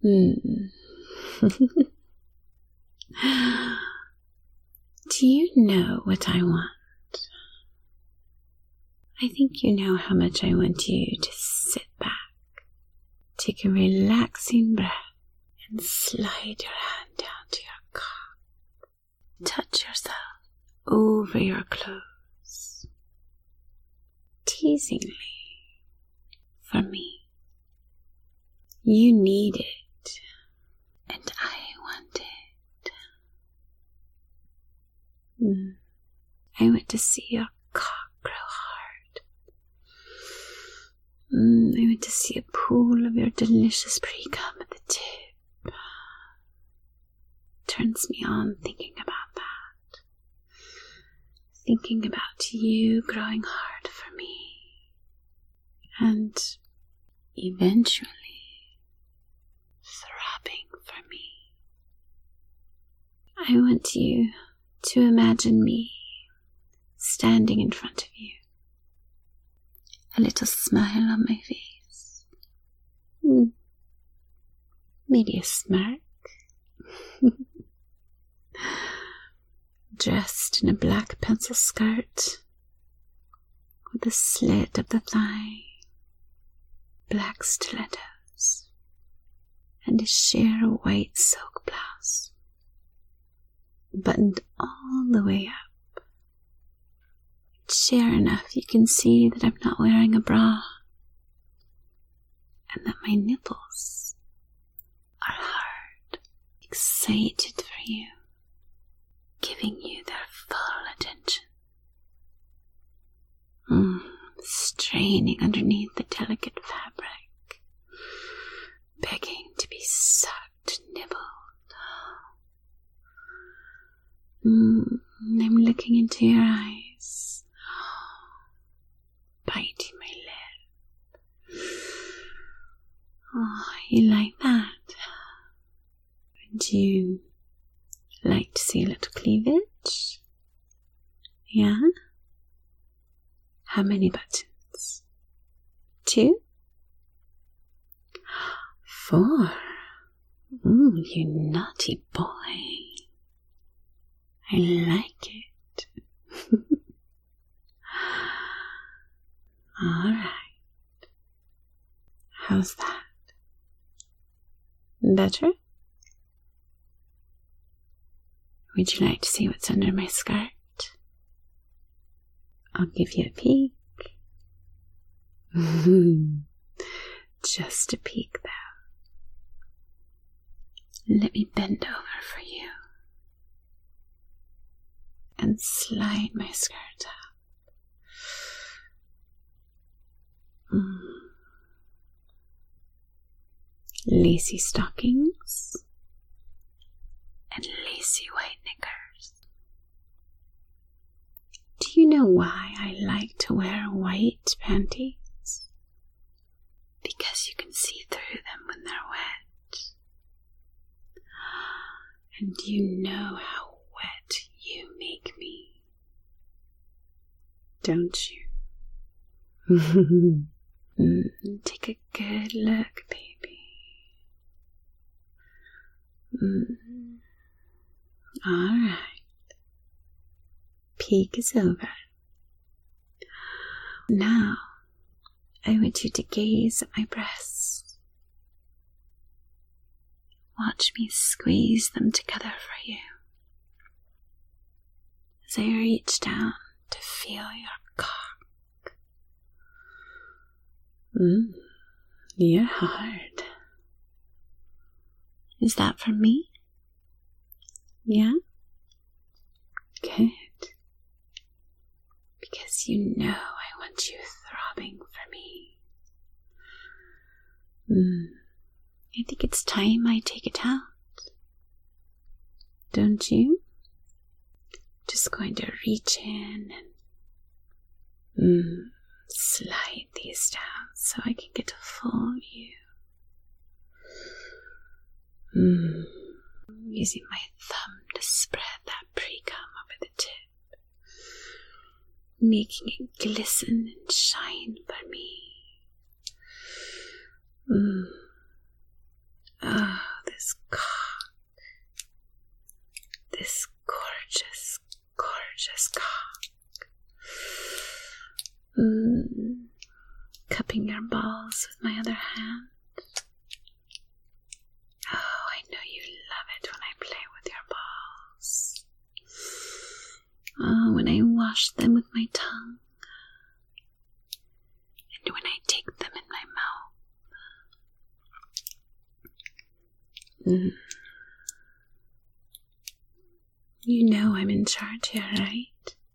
Do you know what I want? I think you know how much I want you to sit back, take a relaxing breath, and slide your hand down to your cock. Touch yourself over your clothes, teasingly, for me. You need it, and I want it. I want to see your cock grow hard. I want to see a pool of your delicious pre-cum at the tip. Turns me on thinking about that. Thinking about you growing hard for me. And eventually throbbing for me. I want you to imagine me standing in front of you. A little smile on my face. Maybe a smirk. Dressed in a black pencil skirt with a slit up the thigh, black stilettos, and a sheer white silk blouse, buttoned all the way up. Sheer enough you can see that I'm not wearing a bra, and that my nipples are hard, excited for you, giving you their full attention. Straining underneath the delicate fabric, begging to be sucked, nibbled. I'm looking into your eyes, biting my lip. Oh, you like that? Would you like to see a little cleavage? Yeah? How many buttons? 2? 4? You naughty boy. I like it. Alright. How's that? Better? Would you like to see what's under my skirt? I'll give you a peek. Just a peek, though. Let me bend over for you and slide my skirt up. Lacy stockings and lacy white knickers. Do you know why I like to wear white panties? Because you can see through them when they're wet. And you know how wet you make me, don't you? Take a good look, baby. Alright. Peek is over. Now, I want you to gaze at my breasts. Watch me squeeze them together for you as I reach down to feel your cock. You're hard. Is that for me? Yeah? Good. Because you know I want you throbbing for me. I think it's time I take it out. Don't you? Just going to reach in and slide these down so I can get a full view. Using my thumb to spread that pre-cum over the tip, making it glisten and shine for me. balls with my other hand. Oh, I know you love it when I play with your balls. Oh, when I wash them with my tongue. And when I take them in my mouth. You know I'm in charge here, right?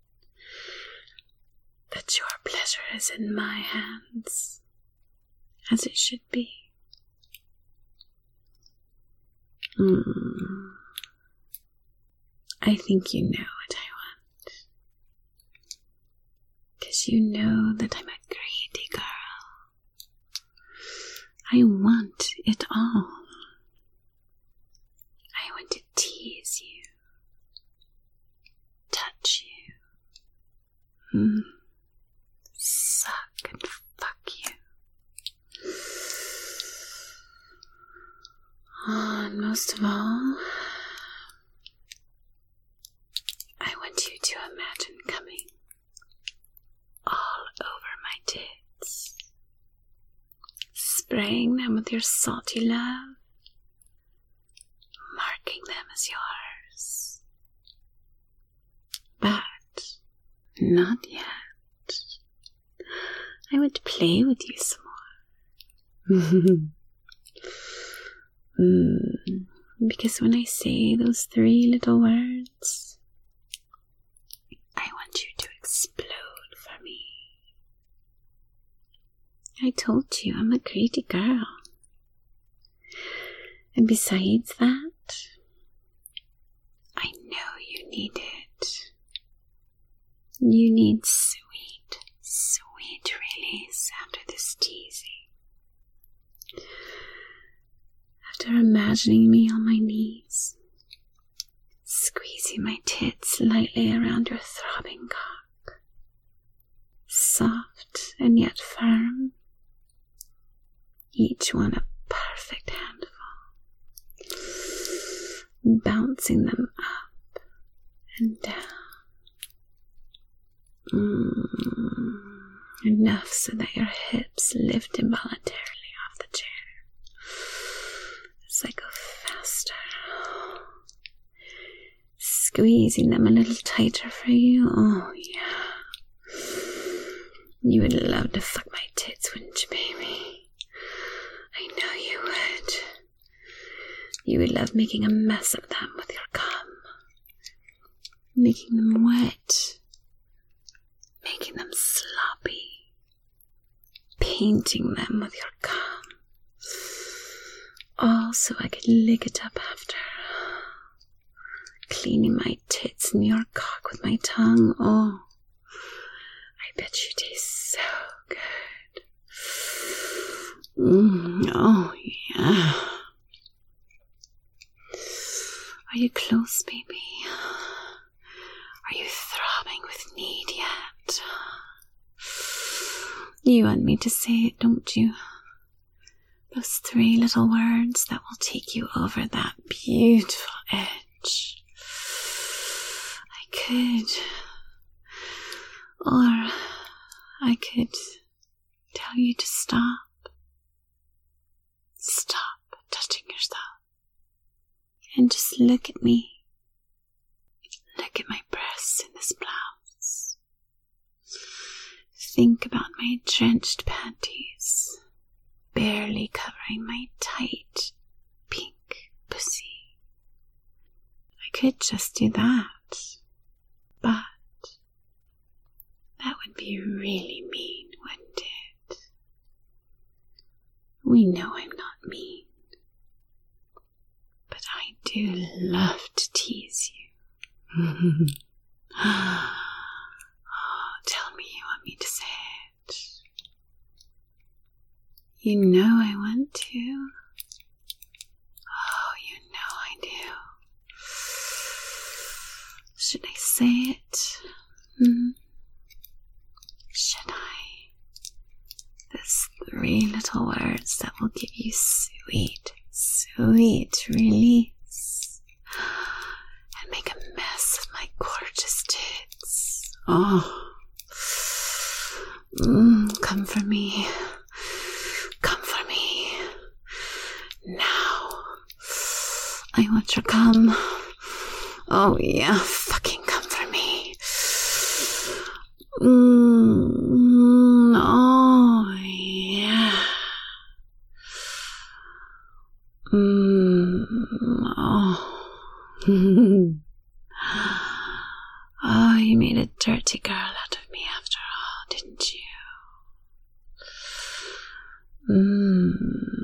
That your pleasure is in my hands, as it should be. I think you know what I want. 'Cause you know that I'm a greedy girl. I want it all. I want to tease you, touch you, suck and fuck you. Oh, and most of all, I want you to imagine coming all over my tits, spraying them with your salty love, marking them as yours. But not yet. I would play with you some more. Because when I say those 3 little words, I want you to explode for me. I told you I'm a greedy girl. And besides that, I know you need it. You need sweet, sweet release after this teasing. After imagining me on my knees, squeezing my tits lightly around your throbbing cock, soft and yet firm, each one a perfect handful, bouncing them up and down. Enough so that your hips lift involuntarily off the chair as I go faster, squeezing them a little tighter for you. Oh yeah, you would love to fuck my tits, wouldn't you, baby? I know you would. You would love making a mess of them with your cum, making them wet, making them sloppy, painting them with your cum, all so I could lick it up after, cleaning my tits and your cock with my tongue. Oh, I bet you taste so good. Oh yeah. Are you close, baby? Are you throbbing with need yet? You want me to say it, don't you? Those 3 little words that will take you over that beautiful edge. I could. Or I could tell you to stop. Stop touching yourself. And just look at me. Look at my breasts in this blouse. Think about my drenched panties, barely covering my tight, pink pussy. I could just do that, but that would be really mean, wouldn't it? We know I'm not mean, but I do love to tease you. Oh, tell me you want me to say it. You know I want to. Oh, you know I do. Should I say it? Should I? There's 3 little words that will give you sweet, sweet release. And make a mess of my gorgeous tits. Oh. Come for me. I want your cum. Oh, yeah, fucking come for me. Oh, yeah. Oh. Oh, you made a dirty girl out of me after all, didn't you?